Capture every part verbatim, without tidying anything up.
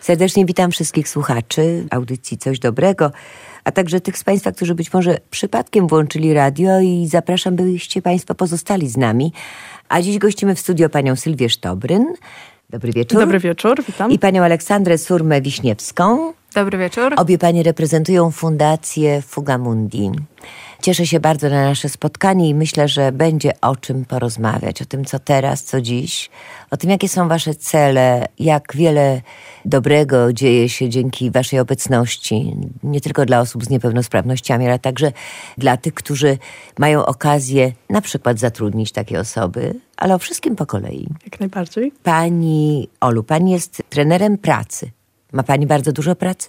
Serdecznie witam wszystkich słuchaczy audycji Coś Dobrego, a także tych z Państwa, którzy być może przypadkiem włączyli radio i zapraszam, byście Państwo pozostali z nami. A dziś gościmy w studio panią Sylwię Sztobryn. Dobry wieczór. Dobry wieczór, witam. I panią Aleksandrę Surmę-Wiśniewską. Dobry wieczór. Obie panie reprezentują Fundację Fugamundi. Cieszę się bardzo na nasze spotkanie i myślę, że będzie o czym porozmawiać. O tym, co teraz, co dziś. O tym, jakie są wasze cele, jak wiele dobrego dzieje się dzięki waszej obecności. Nie tylko dla osób z niepełnosprawnościami, ale także dla tych, którzy mają okazję na przykład zatrudnić takie osoby. Ale o wszystkim po kolei. Jak najbardziej. Pani Olu, pani jest trenerem pracy. Ma pani bardzo dużo pracy?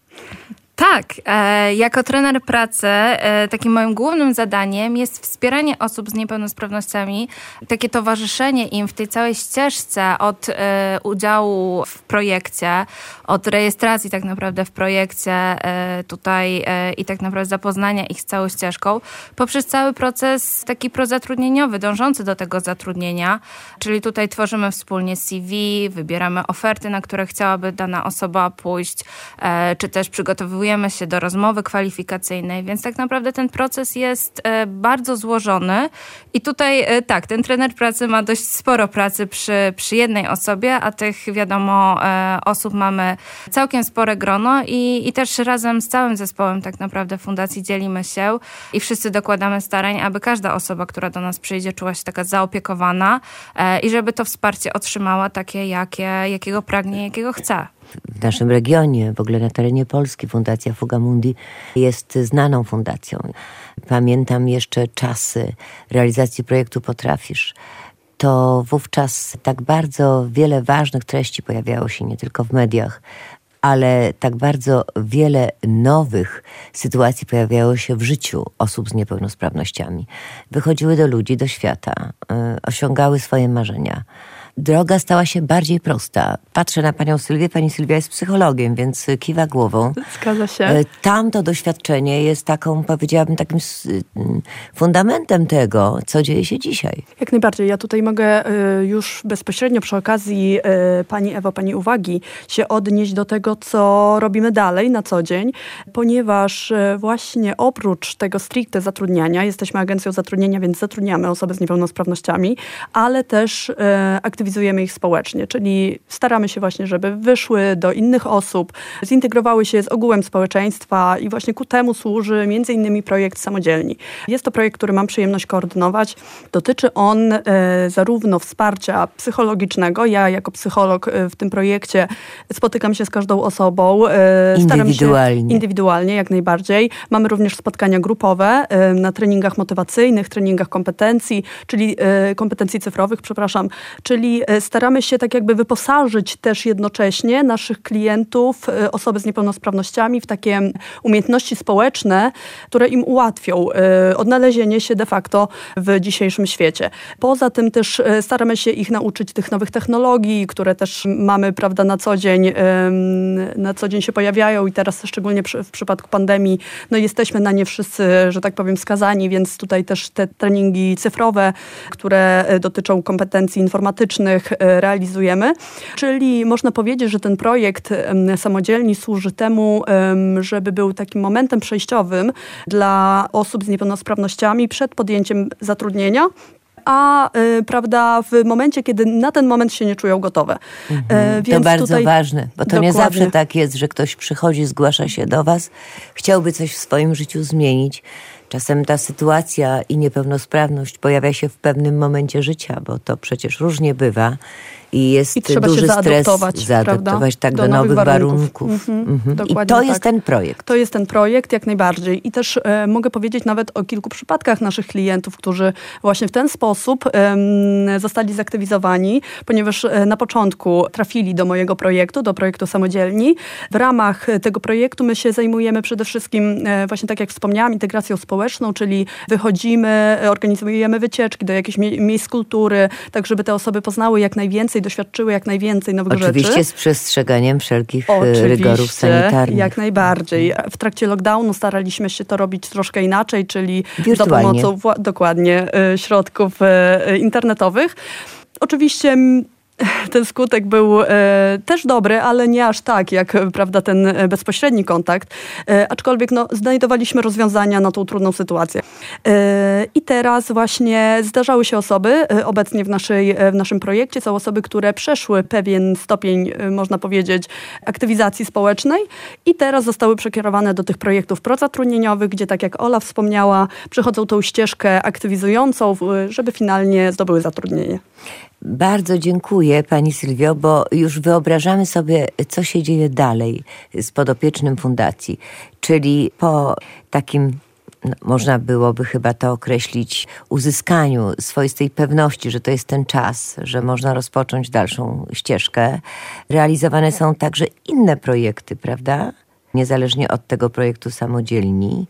Tak, e, jako trener pracy e, takim moim głównym zadaniem jest wspieranie osób z niepełnosprawnościami, takie towarzyszenie im w tej całej ścieżce od e, udziału w projekcie, od rejestracji tak naprawdę w projekcie e, tutaj e, i tak naprawdę zapoznania ich z całą ścieżką, poprzez cały proces taki prozatrudnieniowy, dążący do tego zatrudnienia, czyli tutaj tworzymy wspólnie C V, wybieramy oferty, na które chciałaby dana osoba pójść, e, czy też przygotowujemy się do rozmowy kwalifikacyjnej, więc tak naprawdę ten proces jest e, bardzo złożony i tutaj e, tak, ten trener pracy ma dość sporo pracy przy, przy jednej osobie, a tych wiadomo e, osób mamy całkiem spore grono i, i też razem z całym zespołem tak naprawdę fundacji dzielimy się i wszyscy dokładamy starań, aby każda osoba, która do nas przyjdzie, czuła się taka zaopiekowana e, i żeby to wsparcie otrzymała takie, jakie, jakiego pragnie, jakiego chce. W naszym regionie, w ogóle na terenie Polski, Fundacja Fugamundi jest znaną fundacją. Pamiętam jeszcze czasy realizacji projektu Potrafisz. To wówczas tak bardzo wiele ważnych treści pojawiało się nie tylko w mediach, ale tak bardzo wiele nowych sytuacji pojawiało się w życiu osób z niepełnosprawnościami. Wychodziły do ludzi, do świata, yy, osiągały swoje marzenia. Droga stała się bardziej prosta. Patrzę na panią Sylwię, pani Sylwia jest psychologiem, więc kiwa głową. Zgadza się. Tamto doświadczenie jest taką, powiedziałabym, takim fundamentem tego, co dzieje się dzisiaj. Jak najbardziej. Ja tutaj mogę już bezpośrednio przy okazji pani Ewo, pani uwagi się odnieść do tego, co robimy dalej na co dzień, ponieważ właśnie oprócz tego stricte zatrudniania, jesteśmy agencją zatrudnienia, więc zatrudniamy osoby z niepełnosprawnościami, ale też aktywizujemy ich społecznie, czyli staramy się właśnie, żeby wyszły do innych osób, zintegrowały się z ogółem społeczeństwa i właśnie ku temu służy między innymi projekt Samodzielni. Jest to projekt, który mam przyjemność koordynować. Dotyczy on e, zarówno wsparcia psychologicznego. Ja jako psycholog e, w tym projekcie spotykam się z każdą osobą. E, indywidualnie. Staram się indywidualnie, jak najbardziej. Mamy również spotkania grupowe e, na treningach motywacyjnych, treningach kompetencji, czyli e, kompetencji cyfrowych, przepraszam, czyli staramy się tak jakby wyposażyć też jednocześnie naszych klientów, osoby z niepełnosprawnościami w takie umiejętności społeczne, które im ułatwią odnalezienie się de facto w dzisiejszym świecie. Poza tym też staramy się ich nauczyć tych nowych technologii, które też mamy, prawda, na co dzień, na co dzień się pojawiają i teraz szczególnie w przypadku pandemii, no jesteśmy na nie wszyscy, że tak powiem, skazani, więc tutaj też te treningi cyfrowe, które dotyczą kompetencji informatycznych, realizujemy. Czyli można powiedzieć, że ten projekt Samodzielni służy temu, żeby był takim momentem przejściowym dla osób z niepełnosprawnościami przed podjęciem zatrudnienia, a y, prawda, w momencie, kiedy na ten moment się nie czują gotowe. Mhm. E, więc to bardzo tutaj ważne, bo to dokładnie. Nie zawsze tak jest, że ktoś przychodzi, zgłasza się do was, chciałby coś w swoim życiu zmienić. Czasem ta sytuacja i niepełnosprawność pojawia się w pewnym momencie życia, bo to przecież różnie bywa. I jest I trzeba duży się stres zaadaptować, zaadaptować tak, do, do nowych, nowych warunków. warunków. Mhm. Mhm. I to jest tak. ten projekt. To jest ten projekt, jak najbardziej. I też e, mogę powiedzieć nawet o kilku przypadkach naszych klientów, którzy właśnie w ten sposób e, zostali zaktywizowani, ponieważ e, na początku trafili do mojego projektu, do projektu Samodzielni. W ramach tego projektu my się zajmujemy przede wszystkim, e, właśnie tak jak wspomniałam, integracją społeczną, czyli wychodzimy, organizujemy wycieczki do jakichś mie- miejsc kultury, tak żeby te osoby poznały jak najwięcej, doświadczyły jak najwięcej nowych Oczywiście rzeczy. Oczywiście z przestrzeganiem wszelkich Oczywiście, rygorów sanitarnych. Jak najbardziej. W trakcie lockdownu staraliśmy się to robić troszkę inaczej, czyli wirtualnie. za pomocą dokładnie środków internetowych. Oczywiście ten skutek był e, też dobry, ale nie aż tak, jak prawda, ten bezpośredni kontakt. E, aczkolwiek no, znajdowaliśmy rozwiązania na tą trudną sytuację. E, I teraz właśnie zdarzały się osoby e, obecnie w, naszej, w naszym projekcie. Są osoby, które przeszły pewien stopień, e, można powiedzieć, aktywizacji społecznej i teraz zostały przekierowane do tych projektów prozatrudnieniowych, gdzie tak jak Ola wspomniała, przechodzą tą ścieżkę aktywizującą, żeby finalnie zdobyły zatrudnienie. Bardzo dziękuję Pani Sylwio, bo już wyobrażamy sobie, co się dzieje dalej z podopiecznym fundacji. Czyli po takim, no, można byłoby chyba to określić, uzyskaniu swoistej pewności, że to jest ten czas, że można rozpocząć dalszą ścieżkę. Realizowane są także inne projekty, prawda? Niezależnie od tego projektu Samodzielni,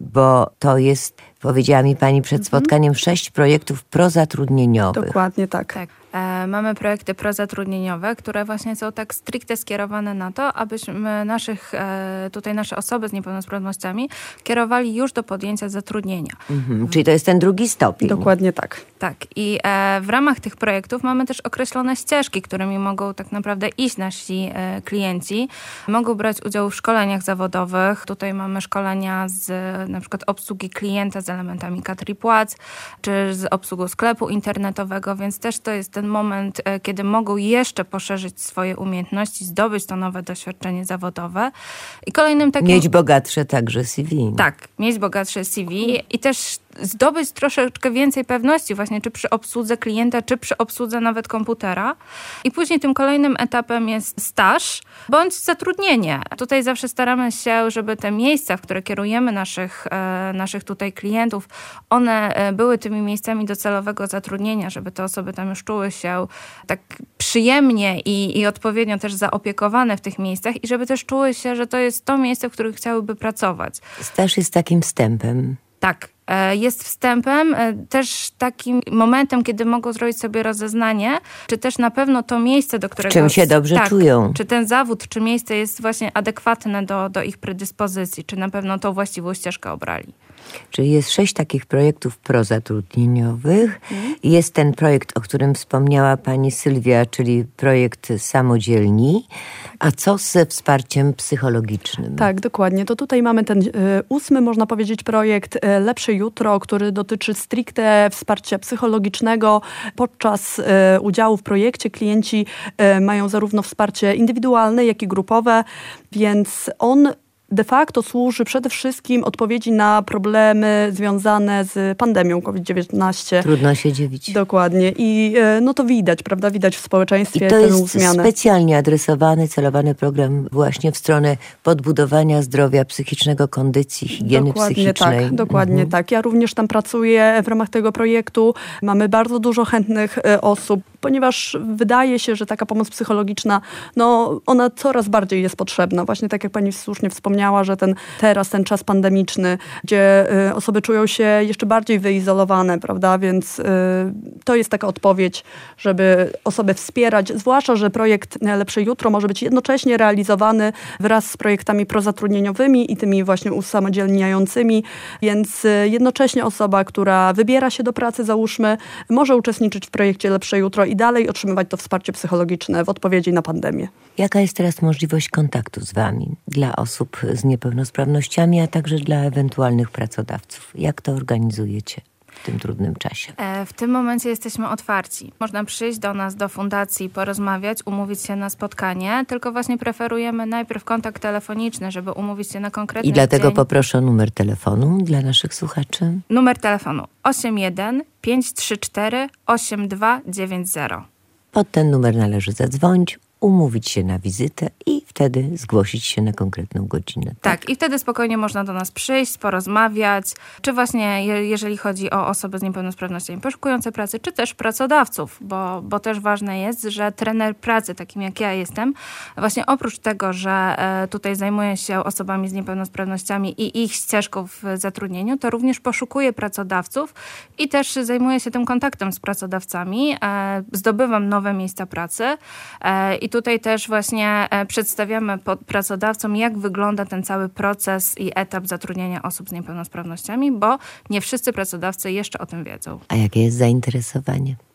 bo to jest, powiedziała mi Pani przed spotkaniem, sześć projektów prozatrudnieniowych. Dokładnie tak. Tak. E, mamy projekty prozatrudnieniowe, które właśnie są tak stricte skierowane na to, abyśmy naszych, e, tutaj nasze osoby z niepełnosprawnościami kierowali już do podjęcia zatrudnienia. Mhm, czyli to jest ten drugi stopień. Dokładnie tak. Tak. I e, w ramach tych projektów mamy też określone ścieżki, którymi mogą tak naprawdę iść nasi e, klienci. Mogą brać udział w szkoleniach zawodowych. Tutaj mamy szkolenia z na przykład obsługi klienta z elementami kadr i płac, czy z obsługą sklepu internetowego, więc też to jest ten moment, e, kiedy mogą jeszcze poszerzyć swoje umiejętności, zdobyć to nowe doświadczenie zawodowe. I kolejnym takim... Mieć bogatsze także C V. Tak, mieć bogatsze C V i też zdobyć troszeczkę więcej pewności właśnie czy przy obsłudze klienta, czy przy obsłudze nawet komputera. I później tym kolejnym etapem jest staż bądź zatrudnienie. Tutaj zawsze staramy się, żeby te miejsca, w które kierujemy naszych, e, naszych tutaj klientów, one były tymi miejscami docelowego zatrudnienia, żeby te osoby tam już czuły się tak przyjemnie i, i odpowiednio też zaopiekowane w tych miejscach i żeby też czuły się, że to jest to miejsce, w którym chciałyby pracować. Staż jest takim wstępem. Tak. Jest wstępem, też takim momentem, kiedy mogą zrobić sobie rozeznanie, czy też na pewno to miejsce, do którego... W czym się dobrze tak, czują. Czy ten zawód, czy miejsce jest właśnie adekwatne do, do ich predyspozycji, czy na pewno tą właściwą ścieżkę obrali. Czyli jest sześć takich projektów prozatrudnieniowych. Mm. Jest ten projekt, o którym wspomniała Pani Sylwia, czyli projekt Samodzielni. A co ze wsparciem psychologicznym? Tak, dokładnie. To tutaj mamy ten y, ósmy, można powiedzieć, projekt y, Lepsze Jutro, który dotyczy stricte wsparcia psychologicznego. Podczas y, udziału w projekcie klienci y, mają zarówno wsparcie indywidualne, jak i grupowe, więc on de facto służy przede wszystkim odpowiedzi na problemy związane z pandemią COVID dziewiętnaście. Trudno się dziwić. Dokładnie. I no to widać, prawda? Widać w społeczeństwie tę zmianę. I to jest zmianę. specjalnie adresowany, celowany program właśnie w stronę podbudowania zdrowia psychicznego, kondycji, higieny dokładnie psychicznej. Tak, dokładnie mhm. tak. Ja również tam pracuję w ramach tego projektu. Mamy bardzo dużo chętnych osób, ponieważ wydaje się, że taka pomoc psychologiczna, no ona coraz bardziej jest potrzebna. Właśnie tak jak Pani słusznie wspomniała, że ten teraz, ten czas pandemiczny, gdzie y, osoby czują się jeszcze bardziej wyizolowane, prawda, więc y, to jest taka odpowiedź, żeby osoby wspierać, zwłaszcza, że projekt Lepsze Jutro może być jednocześnie realizowany wraz z projektami prozatrudnieniowymi i tymi właśnie usamodzielniającymi, więc y, jednocześnie osoba, która wybiera się do pracy, załóżmy, może uczestniczyć w projekcie Lepsze Jutro i dalej otrzymywać to wsparcie psychologiczne w odpowiedzi na pandemię. Jaka jest teraz możliwość kontaktu z Wami dla osób z niepełnosprawnościami, a także dla ewentualnych pracodawców? Jak to organizujecie w tym trudnym czasie? W tym momencie jesteśmy otwarci. Można przyjść do nas, do fundacji, porozmawiać, umówić się na spotkanie, tylko właśnie preferujemy najpierw kontakt telefoniczny, żeby umówić się na konkretny dzień. I dlatego dzień. Poproszę o numer telefonu dla naszych słuchaczy. Numer telefonu osiem jeden pięć trzy cztery osiem dwa dziewięć zero. Pod ten numer należy zadzwonić, umówić się na wizytę i wtedy zgłosić się na konkretną godzinę. Tak? tak, i wtedy spokojnie można do nas przyjść, porozmawiać, czy właśnie je, jeżeli chodzi o osoby z niepełnosprawnościami poszukujące pracy, czy też pracodawców, bo, bo też ważne jest, że trener pracy, takim jak ja jestem, właśnie oprócz tego, że e, tutaj zajmuje się osobami z niepełnosprawnościami i ich ścieżką w zatrudnieniu, to również poszukuje pracodawców i też zajmuje się tym kontaktem z pracodawcami, e, zdobywam nowe miejsca pracy e, i tutaj też właśnie przedstawiamy pracodawcom, jak wygląda ten cały proces i etap zatrudnienia osób z niepełnosprawnościami, bo nie wszyscy pracodawcy jeszcze o tym wiedzą. A jakie jest zainteresowanie?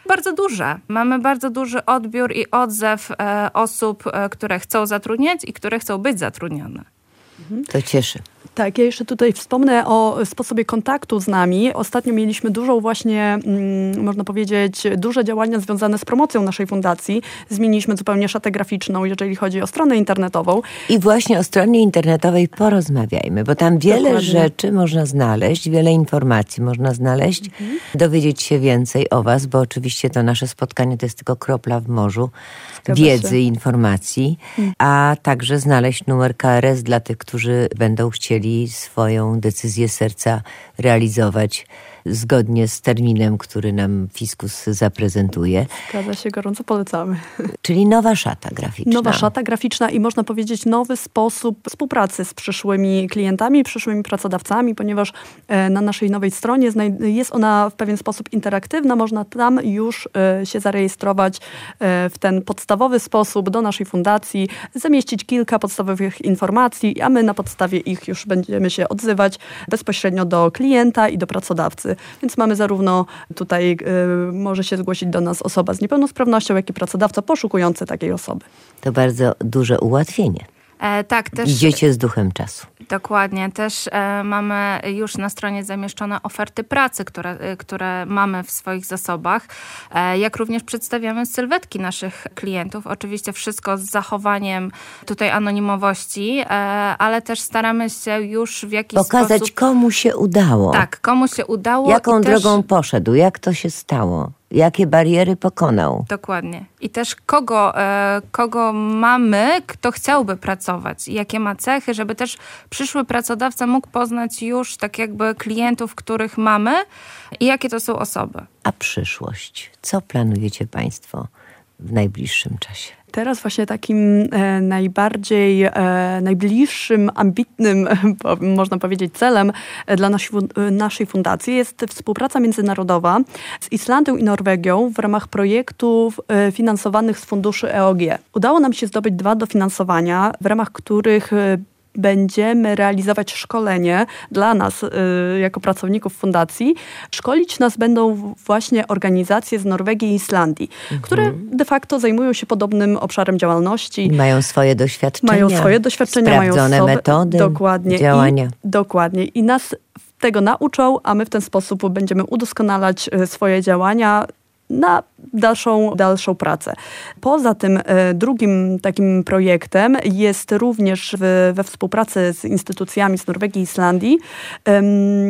bardzo duże. Mamy bardzo duży odbiór i odzew e, osób, e, które chcą zatrudniać i które chcą być zatrudnione. To cieszy. Tak, ja jeszcze tutaj wspomnę o sposobie kontaktu z nami. Ostatnio mieliśmy dużą właśnie, mm, można powiedzieć, duże działania związane z promocją naszej fundacji. Zmieniliśmy zupełnie szatę graficzną, jeżeli chodzi o stronę internetową. I właśnie o stronie internetowej porozmawiajmy, bo tam wiele Dokładnie. rzeczy można znaleźć, wiele informacji można znaleźć, mhm. dowiedzieć się więcej o was, bo oczywiście to nasze spotkanie to jest tylko kropla w morzu Zgadza wiedzy, się. informacji, mhm. a także znaleźć numer K R S dla tych, którzy będą chcieli swoją decyzję serca realizować zgodnie z terminem, który nam Fiskus zaprezentuje. Zgadza się, gorąco polecamy. Czyli nowa szata graficzna. Nowa szata graficzna i można powiedzieć nowy sposób współpracy z przyszłymi klientami, przyszłymi pracodawcami, ponieważ na naszej nowej stronie jest ona w pewien sposób interaktywna. Można tam już się zarejestrować w ten podstawowy sposób do naszej fundacji, zamieścić kilka podstawowych informacji, a my na podstawie ich już będziemy się odzywać bezpośrednio do klienta i do pracodawcy. Więc mamy zarówno tutaj, y, może się zgłosić do nas osoba z niepełnosprawnością, jak i pracodawca poszukujący takiej osoby. To bardzo duże ułatwienie. E, tak, też... Idziecie z duchem czasu. Dokładnie. Też e, mamy już na stronie zamieszczone oferty pracy, które, e, które mamy w swoich zasobach, e, jak również przedstawiamy sylwetki naszych klientów. Oczywiście wszystko z zachowaniem tutaj anonimowości, e, ale też staramy się już w jakiś Pokazać, sposób... komu się udało. Tak, komu się udało. Jaką i drogą też... poszedł, jak to się stało. Jakie bariery pokonał. Dokładnie. I też kogo, e, kogo mamy, kto chciałby pracować. Jakie ma cechy, żeby też przyszły pracodawca mógł poznać już tak jakby klientów, których mamy i jakie to są osoby. A przyszłość? Co planujecie Państwo w najbliższym czasie? Teraz właśnie takim e, najbardziej, e, najbliższym, ambitnym, po, można powiedzieć, celem dla nasi, naszej fundacji jest współpraca międzynarodowa z Islandią i Norwegią w ramach projektów e, finansowanych z funduszy E O G. Udało nam się zdobyć dwa dofinansowania, w ramach których e, będziemy realizować szkolenie dla nas y, jako pracowników fundacji. Szkolić nas będą właśnie organizacje z Norwegii i Islandii, mhm. które de facto zajmują się podobnym obszarem działalności. Mają swoje doświadczenia. Mają swoje doświadczenia, sprawdzone mają osoby, metody dokładnie, działania. I, dokładnie. I nas tego nauczą, a my w ten sposób będziemy udoskonalać swoje działania na dalszą, dalszą pracę. Poza tym e, drugim takim projektem jest również w, we współpracy z instytucjami z Norwegii i Islandii em,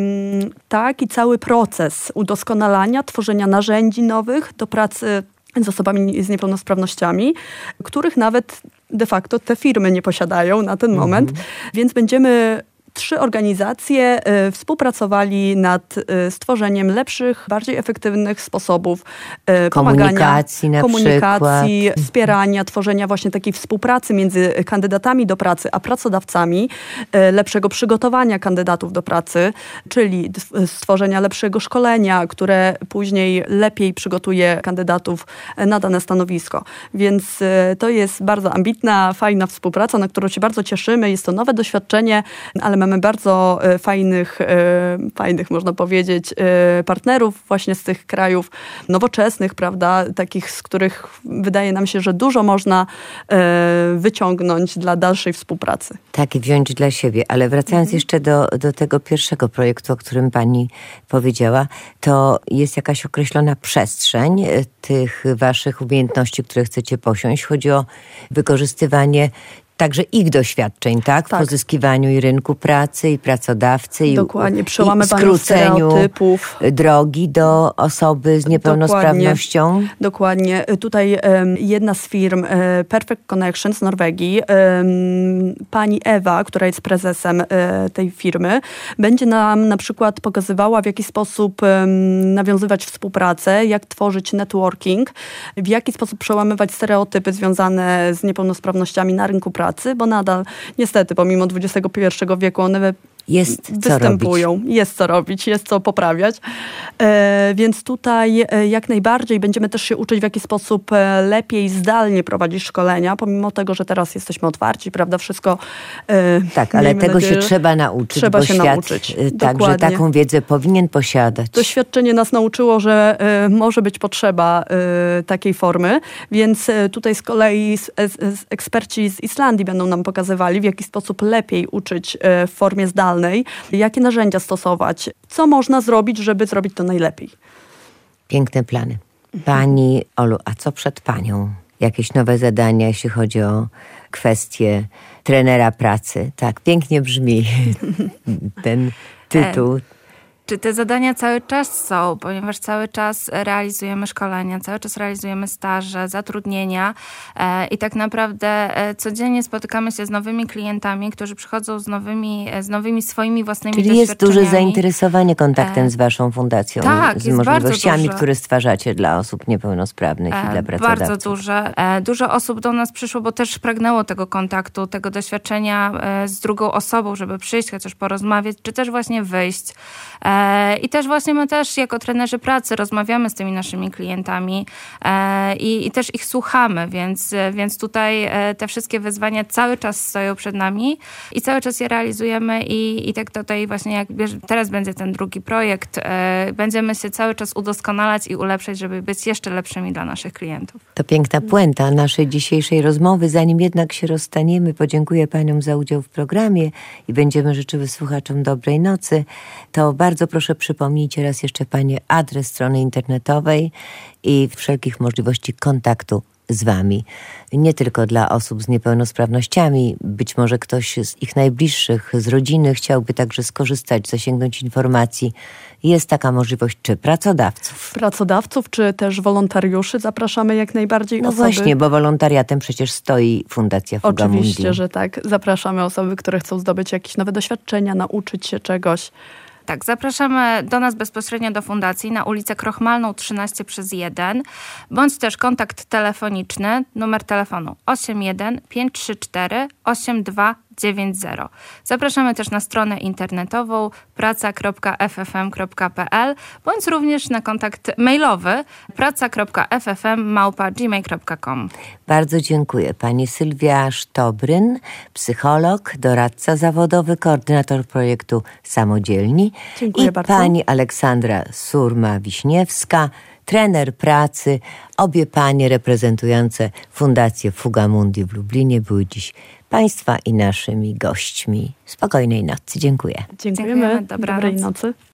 taki cały proces udoskonalania, tworzenia narzędzi nowych do pracy z osobami z niepełnosprawnościami, których nawet de facto te firmy nie posiadają na ten mhm. moment, więc będziemy trzy organizacje y, współpracowali nad y, stworzeniem lepszych, bardziej efektywnych sposobów y, komunikacji, pomagania, na komunikacji, przykład. wspierania, tworzenia właśnie takiej współpracy między kandydatami do pracy a pracodawcami, y, lepszego przygotowania kandydatów do pracy, czyli d- stworzenia lepszego szkolenia, które później lepiej przygotuje kandydatów na dane stanowisko. Więc y, to jest bardzo ambitna, fajna współpraca, na którą się bardzo cieszymy. Jest to nowe doświadczenie, ale mamy bardzo e, fajnych, e, fajnych, można powiedzieć, e, partnerów właśnie z tych krajów nowoczesnych, prawda, takich, z których wydaje nam się, że dużo można e, wyciągnąć dla dalszej współpracy. Tak, i wziąć dla siebie. Ale wracając mhm. jeszcze do, do tego pierwszego projektu, o którym pani powiedziała, to jest jakaś określona przestrzeń tych waszych umiejętności, które chcecie posiąść. Chodzi o wykorzystywanie także ich doświadczeń, tak? W tak. pozyskiwaniu i rynku pracy, i pracodawcy, Dokładnie. i, Przełamywaniu i skróceniu stereotypów. drogi do osoby z niepełnosprawnością. Dokładnie. Dokładnie. Tutaj um, jedna z firm, um, Perfect Connection z Norwegii, um, pani Ewa, która jest prezesem um, tej firmy, będzie nam na przykład pokazywała, w jaki sposób um, nawiązywać współpracę, jak tworzyć networking, w jaki sposób przełamywać stereotypy związane z niepełnosprawnościami na rynku pracy, bo nadal niestety pomimo dwudziestego pierwszego wieku one jest co występują. robić. Jest co robić, jest co poprawiać. E, więc tutaj e, jak najbardziej będziemy też się uczyć, w jaki sposób e, lepiej zdalnie prowadzić szkolenia, pomimo tego, że teraz jesteśmy otwarci, prawda, wszystko. E, tak, ale tego nadzieję, się trzeba nauczyć, trzeba bo się świat nauczyć. także Dokładnie. taką wiedzę powinien posiadać. Doświadczenie nas nauczyło, że e, może być potrzeba e, takiej formy, więc e, tutaj z kolei z, z, eksperci z Islandii będą nam pokazywali, w jaki sposób lepiej uczyć e, w formie zdalnej, jakie narzędzia stosować, co można zrobić, żeby zrobić to najlepiej. Piękne plany. Pani Olu, a co przed panią? Jakieś nowe zadania, jeśli chodzi o kwestię trenera pracy? Tak, pięknie brzmi ten tytuł. Czy te zadania cały czas są, ponieważ cały czas realizujemy szkolenia, cały czas realizujemy staże, zatrudnienia e, i tak naprawdę e, codziennie spotykamy się z nowymi klientami, którzy przychodzą z nowymi, z nowymi swoimi własnymi Czyli jest doświadczeniami. duże zainteresowanie kontaktem z waszą fundacją, tak, z jest możliwościami, bardzo które stwarzacie dla osób niepełnosprawnych i dla pracodawców. Bardzo duże. E, dużo osób do nas przyszło, bo też pragnęło tego kontaktu, tego doświadczenia e, z drugą osobą, żeby przyjść, chociaż porozmawiać, czy też właśnie wyjść. E, I też właśnie my też jako trenerzy pracy rozmawiamy z tymi naszymi klientami e, i, i też ich słuchamy, więc, więc tutaj e, te wszystkie wyzwania cały czas stoją przed nami i cały czas je realizujemy i, i tak tutaj właśnie jak teraz będzie ten drugi projekt, e, będziemy się cały czas udoskonalać i ulepszać, żeby być jeszcze lepszymi dla naszych klientów. To piękna puenta naszej dzisiejszej rozmowy. Zanim jednak się rozstaniemy, podziękuję paniom za udział w programie i będziemy życzyły słuchaczom dobrej nocy. To bardzo proszę przypomnijcie raz jeszcze panie adres strony internetowej i wszelkich możliwości kontaktu z wami. Nie tylko dla osób z niepełnosprawnościami. Być może ktoś z ich najbliższych, z rodziny chciałby także skorzystać, zasięgnąć informacji. Jest taka możliwość, czy pracodawców? Pracodawców, czy też wolontariuszy zapraszamy jak najbardziej No osoby. właśnie, bo wolontariatem przecież stoi Fundacja Fugamundi. Oczywiście, że tak. Zapraszamy osoby, które chcą zdobyć jakieś nowe doświadczenia, nauczyć się czegoś. Tak, zapraszamy do nas bezpośrednio do fundacji na ulicę Krochmalną trzynaście przez jeden, bądź też kontakt telefoniczny, numer telefonu osiem jeden pięć trzy cztery osiem dwa dziewięć zero. Zapraszamy też na stronę internetową praca kropka f f m kropka p l, bądź również na kontakt mailowy praca kropka f f m małpa gmail kropka com. Bardzo dziękuję. Pani Sylwia Sztobryn, psycholog, doradca zawodowy, koordynator projektu Samodzielni. Dziękuję I bardzo. pani Aleksandra Surma-Wiśniewska, trener pracy. Obie panie reprezentujące Fundację Fugamundi w Lublinie były dziś państwa i naszymi gośćmi. Spokojnej nocy. Dziękuję. Dziękujemy. Dziękujemy. Dobrej Dobranoc. nocy.